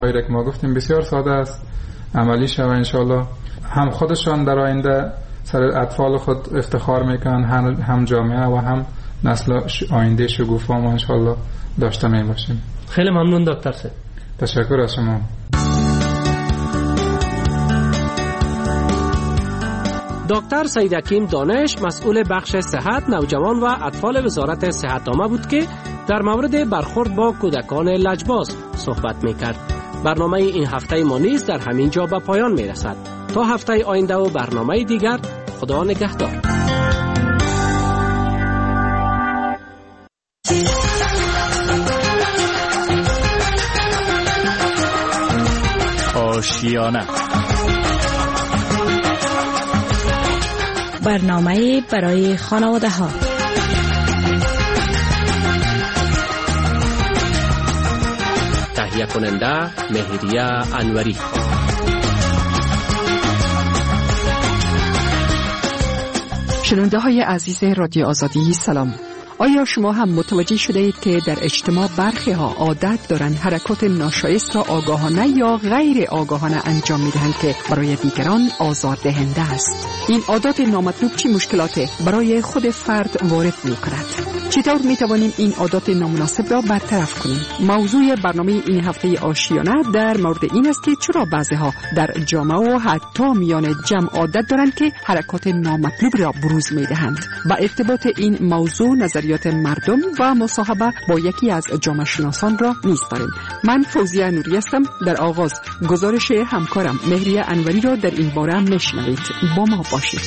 که ما گفتیم بسیار ساده است، عملی شود انشالله. هم خودشان در آینده سر اطفال خود افتخار میکنن، هم جامعه و هم نسل آینده شگوفا ما انشالله داشته می باشیم. خیلی ممنون دکتر صاحب. تشکر از شما. دکتر سید حکیم دانش مسئول بخش صحت نوجوان و اطفال وزارت صحت‌نامه بود که در مورد برخورد با کودکان لجباز صحبت میکرد. برنامه این هفته ما نیز در همین جا به پایان میرسد. تا هفته آینده و برنامه دیگر، خدا نگهدار. آشیانه، برنامه برای خانواده ها. تهیه کننده مهریه انوری. شنونده های عزیز رادیو آزادی سلام. آیا شما هم متوجه شده اید که در اجتماع برخی ها عادت دارند حرکات ناشایست را آگاهانه یا غیر آگاهانه انجام میدهند که برای دیگران آزاردهنده است؟ این عادات نامطلوب چه مشکلاتی برای خود فرد وارد می کند؟ چطور می توانیم این عادات نامناسب را برطرف کنیم؟ موضوع برنامه این هفته آشیانه در مورد این است که چرا بعضی ها در جامعه و حتی میان جمع عادت دارند که حرکات نامطلوب را بروز می دهند. با ارتباط این موضوع نظریات مردم و مصاحبه با یکی از جامعه شناسان را می‌سپاریم. من فوزیه نوری هستم. در آغاز گزارش همکارم مهریه انوری را در این باره میشنوید. با ما باشید.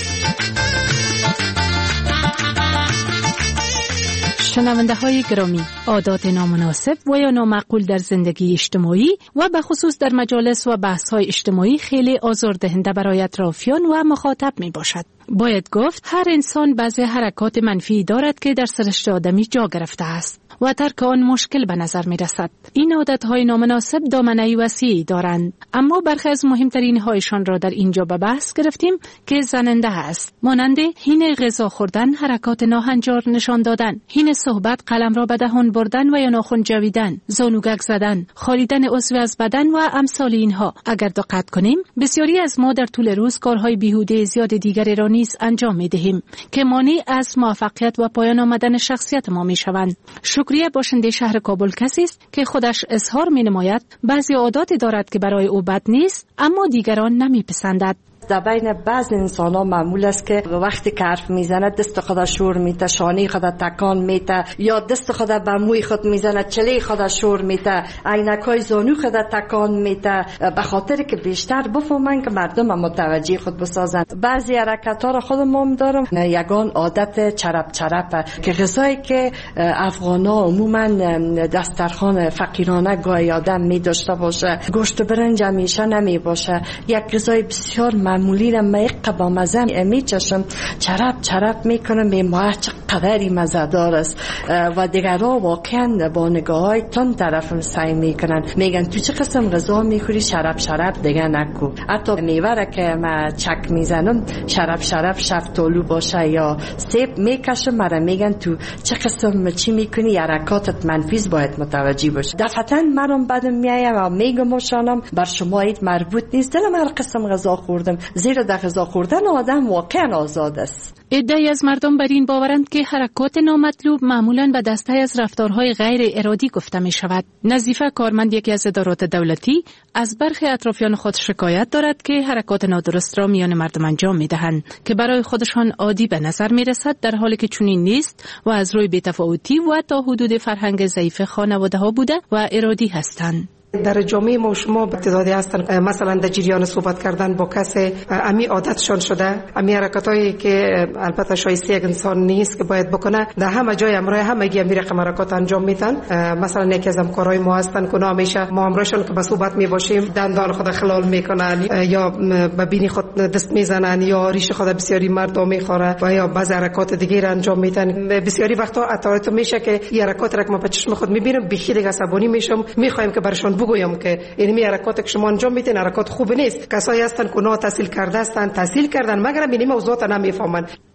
شنونده های گرامی، عادات نامناسب و یا نامعقول در زندگی اجتماعی و به خصوص در مجالس و بحث های اجتماعی خیلی آزاردهنده برای اطرافیان و مخاطب می باشد. باید گفت هر انسان بعضی حرکات منفی دارد که در سرشت آدمی جا گرفته است و ترک آن مشکل به نظر می رسد. این عادتهای نامناسب دامنه وسیعی دارند، اما برخی از مهمترین هایشان را در اینجا به بحث گرفتیم که زننده است، مانند هین غذا خوردن، حرکات ناهنجار نشان دادن، هین صحبت قلم را به دهان بردن و یا ناخن جویدن، زانوگک زدن، خالیدن عضو از بدن و امثال اینها. اگر دقت کنیم بسیاری از ما در طول روز کارهای بیهوده زیاد دیگری را نیز انجام می دهیم که مانع از موفقیت و پایان آمدن شخصیت ما می شوند. شکریه باشنده شهر کابل کسی است که خودش اظهار می نماید بعضی عاداتی دارد که برای او بد نیست اما دیگران نمی پسندد. در بین بعض انسان ها معمول است که وقتی که حرف میزنه دست خود شور میته، شانه خود تکان میته، یا دست خود به موی خود میزنه، چله خود شور میته، عینکای زانو خود تکان میته، به خاطر که بیشتر بفهمن که مردم متوجه خود بسازن. بعضی حرکت ها را خودم دارم. یگان عادت چرپ چرپ که غذایی که افغانا عموما دسترخوان فقیرانه گاهی آدم می داشته باشه، گوشت برنج همیشه نمی باشه، یک غذای بسیار معمولی را میقه با مزه میچشم، چرپ چرپ میکنم، میماه چقدری مزه‌دار است و دیگرها واقعا با نگاه های تند طرفم سعی میکنن، میگن تو چه قسم غذا میخوری، شرپ شرپ دیگه نکو. حتی میوه را که ما چک میزنم شرپ شرپ شفتالو باشه یا سیب میکشم، مرا میگن تو چه قسم چی میکنی، حرکاتت منفی، باید متوجه باشی. دفعتا منم بدم میایم و میگم شانم بر شما اید مربوط نیست، دلم هر قسم غذا خوردم، زیرا در غذا خوردن آدم واقعا آزاد است. عده‌ای از مردم بر این باورند که حرکات نامطلوب معمولاً به دسته از رفتارهای غیر ارادی گفته می شود. نظیفه کارمند یکی از ادارات دولتی از برخی اطرافیان خود شکایت دارد که حرکات نادرست را میان مردم انجام می دهند که برای خودشان عادی به نظر می رسد، در حالی که چنین نیست و از روی بی‌تفاوتی و تا حدود فرهنگ ضعیف خانواده ها بوده و ارادی هستند. در جامعه ما شما ابتدایی هستن، مثلا در جریان صحبت کردن با کسی امی عادتشان شده، امی حرکتایی که البته شایسته یک انسان نیست که باید بکنه، در همه جای امرای همگی امی رقم حرکات انجام میدن. مثلا یکی از همکارای ما هستن که همیشه ما امرایشان که به صحبت میباشیم دندان خود خلال میکنن یا به بینی خود دست میزنن یا ریش خود بسیاری مرد میخوره و یا بعض حرکات دیگه را انجام میدن. بسیاری وقتا اتارت میشه که این حرکات را که ما به چشم خود میبینیم بخی دیگه عصبانی میشم، میخوایم که برشان بگویم که این حرکاتی که شما انجام میدین حرکات خوب نیست. کسایی هستن که نه تحصیل کرده هستن، تحصیل کردن مگر این موضوعات نمیفهمن.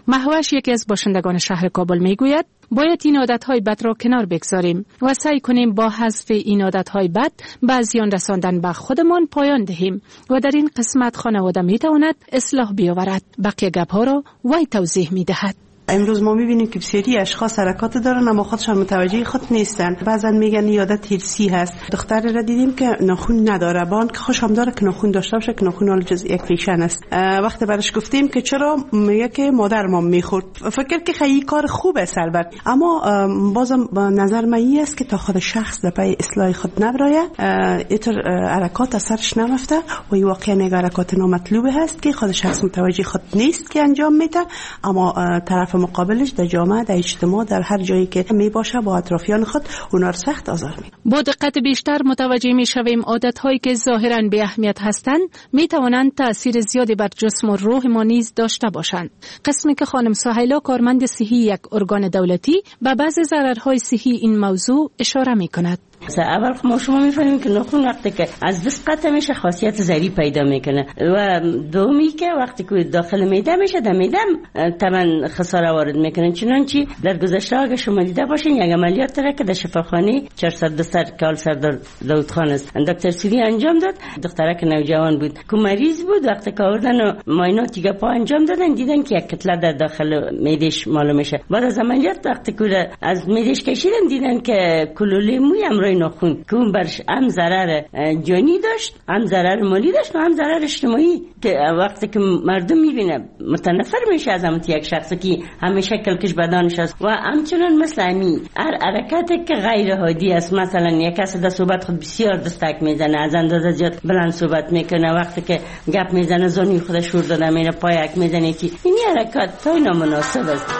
مهوش یکی از باشندگان شهر کابل میگوید باید این عادتهای بد را کنار بگذاریم و سعی کنیم با حذف این عادتهای بد به زیان رساندن به خودمان پایان دهیم و در این قسمت خانواده میتواند اصلاح بیاورد. بقیه گپ‌ها را وی توضیح میدهد. امروز ما میبینیم که بسیاری اشخاص حرکات دارن اما خودشان متوجه خود نیستن. بعضن میگن عادت هرسی هست. دختری را دیدیم که ناخن نداره، با اینکه خوش هم داره که ناخن داشته باشه که ناخن حال جز یک ریشن است. وقتی برش گفتیم که چرا، میگه که مادر ما میخورد. فکر که خیلی کار خوبه البته، اما بازم نظر من این است که تا خود شخص در پای اصلاح خود نبراید اینطور حرکات اثرش نرفته و این واقعا یک حرکات نامطلوبه هست که خود شخص متوجه خود نیست که انجام میده، اما طرف مقابلش در جامعه، در اجتماع، در هر جایی که می باشه با اطرافیان خود اونا رو سخت آزار میده. با دقت بیشتر متوجه می شویم عادت‌هایی که ظاهراً بی اهمیت هستند می توانند تأثیر زیادی بر جسم و روح ما نیز داشته باشند. قسمی که خانم سهیلا کارمند صحی یک ارگان دولتی به بعضی ضررهای صحی این موضوع اشاره می کند. اول ما شما میفهمیم که ناخن وقتی که از دست قطع میشه خاصیت زری پیدا میکنه و دومی که وقتی که داخل معده میشه در معده طبعا خساره وارد میکنه. چنانچه در گذشته اگه شما دیده باشین یک عملیات داره که در شفاخانه 400 سر کال سردار داود خان است دکتر سیری انجام داد. دخترک نوجوان بود که مریض بود، وقتی که آوردن معاینات پا انجام دادن دیدن که یک کتله در داخل معدهش معلوم میشه. بعد از عملیات وقتی که از معدهش کشیدن دیدن که کلوله موی ناخن که اون برش هم ضرر جانی داشت، هم ضرر مالی داشت و هم ضرر اجتماعی که وقتی که مردم میبینه متنفر میشه از همون یک شخصی که همیشه کلکش بدنش است و همچنان مثل همین هر حرکتی که غیر عادی است. مثلا یک کسی در صحبت خود بسیار دستک میزنه، از اندازه زیاد بلند صحبت میکنه، وقتی که گپ میزنه زانی خودش شور داده میره پایک میزنه که این حرکت تا نامناسب است.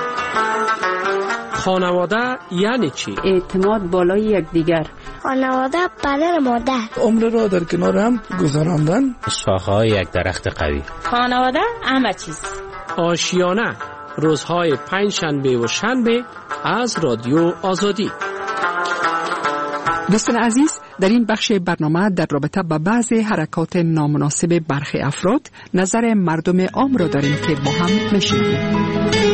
خانواده یعنی چی؟ اعتماد بالای یکدیگر. خانواده پدر مادر. عمر را در کنار هم گذراندن. شاخه‌های یک درخت قوی. خانواده همه چیز. آشیانه روزهای پنجشنبه و شنبه از رادیو آزادی. دوستان عزیز، در این بخش برنامه در رابطه با بعضی حرکات نامناسب برخی افراد نظر مردم عام را داریم که با هم میشنویم.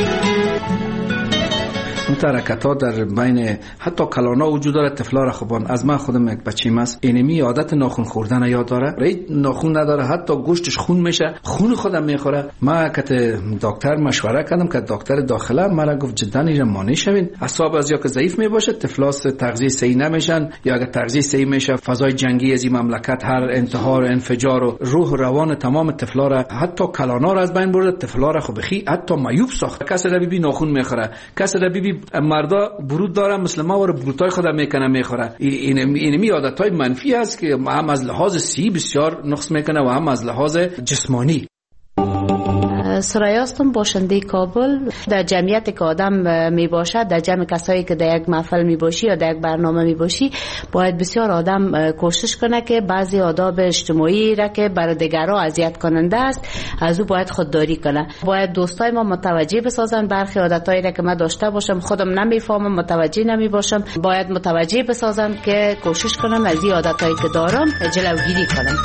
حرکت ها در بین حتی کلانا وجود داره. طفلا را خوبان از من خودم یک بچیم است اینمی عادت ناخن خوردن یاد داره، رید ناخن نداره، حتی گوشتش خون میشه، خون خودم میخوره. ما کت دکتر مشوره کردم که دکتر داخله مرا گفت جدا اینجا مانع شوین، اعصاب از یا که ضعیف میباشه طفلاس تغذیه صحیح نمیشن، یا اگه تغذیه صحیح میشه فضای جنگی از این مملکت هر انتحار و انفجار و روح و روان تمام طفلا را حتی کلانا را از بین برده، طفلا را خو بخی حتی معیوب ساخت. کسی را ببین ناخن میخوره، کسی را ببین مردا برود داره مثل ما و بروتای خود میکنه میخوره. اینمی عادتهای منفی است که هم از لحاظ صحی بسیار نقص میکنه و هم از لحاظ جسمانی. سرای هستم، باشنده کابل. در جمعیت که آدم می باشد، در جمع کسایی که در یک محفل می باشی یا در یک برنامه می باشی، باید بسیار آدم کوشش کنه که بعضی آداب اجتماعی را که برای دیگران اذیت کننده است از او باید خودداری کنه. باید دوستای ما متوجه بسازن برخی عادتایی را که من داشته باشم خودم نمیفهمم، متوجه نمی باشم، باید متوجه بسازن که کوشش کنم از این عادتایی که دارم جلوگیری کنم.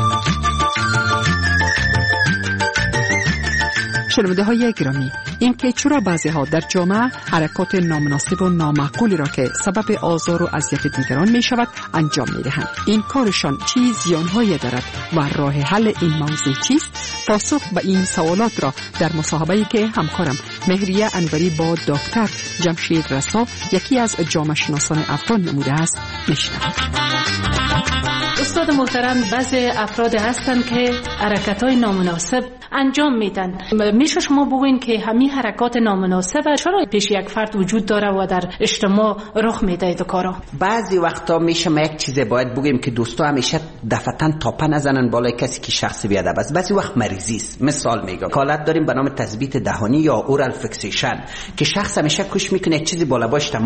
شنونده های گرامی، این که چرا بعضی ها در جامعه حرکات نامناسب و نامعقولی را که سبب آزار و اذیت دیگران می شود انجام می دهند، این کارشان چه زیانهایی دارد و راه حل این موضوع چیست؟ پاسخ به این سوالات را در مصاحبه‌ای که همکارم مهریه انوری با دکتر جمشید رسا، یکی از جامعه شناسان افغان نموده است، میشنوید. استاد محترم، بعضی افراد هستند که حرکت‌های نامناسب انجام میدن. میشه شما بگوین که همین حرکات نامناسب چرا پیش یک فرد وجود داره و در اجتماع رخ میده دو کارا؟ بعضی وقتا میشه ما یک چیز باید بگیم که دوستا همیشه دفتن تاپه نزنن بالای کسی که شخص بیادب است. بعضی وقت مریضی است. مثال میگم حالت داریم به نام تثبیت دهانی یا اورال فیکسیشن که شخص همیشه کوشش میکنه چیزی بالا باش تماس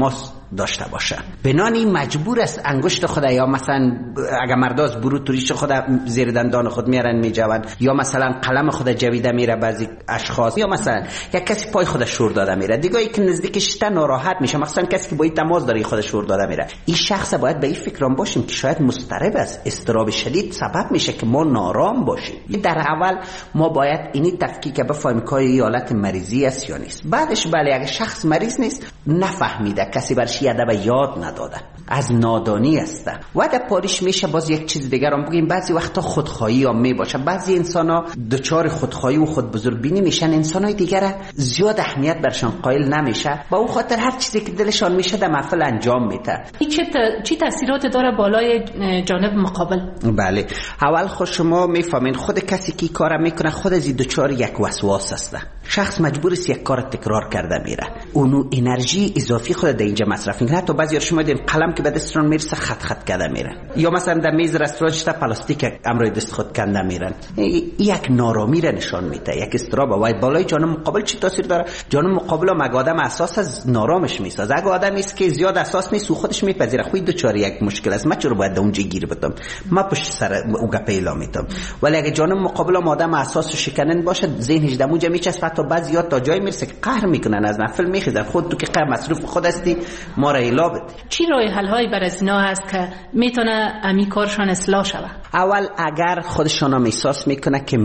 داشته باشه. بنانی مجبور است انگشت خود یا مثلا اگر مرد از بروت ریش خود زیر دندان خود میارن میجوند، یا مثلا قلم خود جویده میره بعضی اشخاص، یا مثلا یک کسی پای خود شور داده میره، دیگه ای که نزدیکش تا ناراحت میشه، مثلا کسی که با این تماس داره خود شور داده میره. این شخص باید به این فکرام باشیم که شاید مضطرب است، اضطراب شدید سبب میشه که ما نارام باشیم. در اول ما باید اینی تفکیک بفهمیم که این حالت مریضی است یا نیست. بعدش بله اگه شخص مریض نیست، نفهمیده، کسی برش ادب یاد نداده، از نادانی است و در پاریش میشه. باز یک چیز دیگر هم بگیم، بعضی وقتا خودخواهی هم میباشه. بعضی انسانا دچار خودخواهی و خود بزرگبینی میشن، انسانای دیگر زیاد اهمیت برشان قائل نمیشه، با اون خاطر هر چیزی که دلشان میشه در محفل انجام میده. چی تاثیرات داره بالای جانب مقابل؟ بله اول خود شما میفهمین خود کسی که کار میکنه خود از دچار یک وسواس است. شخص مجبور است یک کار تکرار کرده میره، اونو انرژی اضافی خود در اینجا مصرف میکنه. تو بعضی شما دیدین قلم که به دستشون میرسه خط خط کرده میره، یا مثلا در میز رستوران تا پلاستیک امروی دست خود کنده میرن. یک نارامی را نشان میده، یک استراب. و بالای جانب مقابل چی تاثیر داره؟ جانب مقابل هم آدم اساس از نارامش میسازه. اگه آدمی است که زیاد اساس نیست و خودش میپذیره خود دوچار یک مشکل است، من چرا باید اونجا گیر بدم، ما پشت سر او گپیلا میتم. ولی اگه جانب مقابل هم آدم اساس و شکنن باشه، ذهنش دموجه میچسبه، تا بعضیا تا جای میرسه که قهر میکنن، از نفل میخیزن. خود تو که قهر مصروف خود هستی، ما را ایلا بده. چی راه حل هایی بر از اینا هست که میتونه امی کارشان اصلاح شود؟ اول اگر خودشان هم احساس میکنه که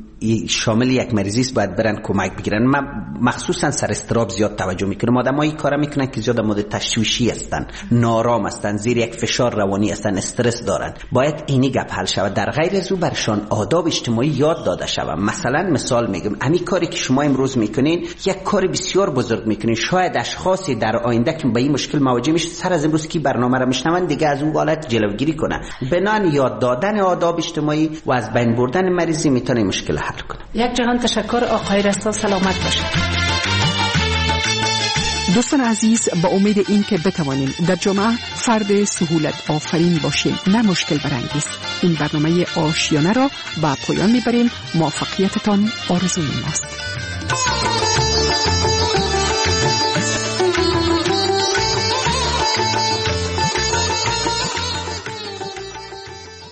شامل یک مریضی است، باید برن کمک بگیرن. من مخصوصا سر استراب زیاد توجه میکنم. آدمایی کارا میکنن که زیاد مورد تشویشی هستن، نارام هستن، زیر یک فشار روانی هستن، استرس دارن. باید اینی گپ حل شود. در غیر از او برشان آداب اجتماعی یاد داده شود. مثلا مثال میگم، همین کاری که شما امروز میکنین یک کار بسیار بزرگ میکنین. شاید اشخاصی در آینده که به این مشکل مواجه میشه، سر از امروز کی برنامه را میشنون دیگه از اون حالت جلوگیری کنه. بنان یاد دادن آداب اجتماعی و از بین بردن مریضی میتونه مشکل حل کنه. یک جهان تشکر. آقای رسا سلامت باشید. دوستان عزیز، با امید این که بتوانیم در جامعه فرد سهولت آفرین باشیم، نه مشکل برانگیز، این برنامه آشیانه را به پایان میبریم. موفقیتتان آرزوی ماست.